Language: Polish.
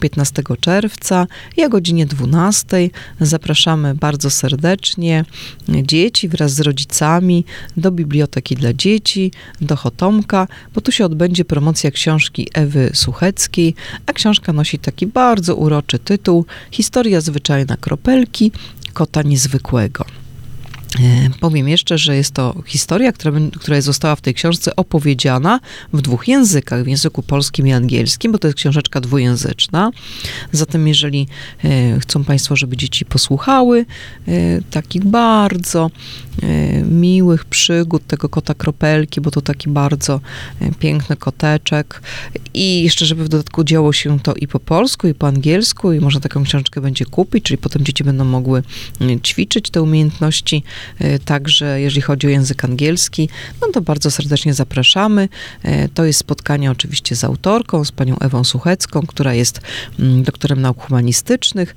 15 czerwca i o godzinie 12 zapraszamy bardzo serdecznie dzieci wraz z rodzicami do Biblioteki dla Dzieci, do Chotomka, bo tu się odbędzie promocja książki Ewy Sucheckiej, a książka nosi taki bardzo uroczy tytuł Historia zwyczajna Kropelki, kota niezwykłego. Powiem jeszcze, że jest to historia, która została w tej książce opowiedziana w 2 językach, w języku polskim i angielskim, bo to jest książeczka dwujęzyczna. Zatem jeżeli chcą Państwo, żeby dzieci posłuchały takich bardzo miłych przygód tego kota Kropelki, bo to taki bardzo piękny koteczek i jeszcze, żeby w dodatku działo się to i po polsku, i po angielsku i można taką książkę będzie kupić, czyli potem dzieci będą mogły ćwiczyć te umiejętności. Także jeżeli chodzi o język angielski, no to bardzo serdecznie zapraszamy. To jest spotkanie oczywiście z autorką, z panią Ewą Suchecką, która jest doktorem nauk humanistycznych,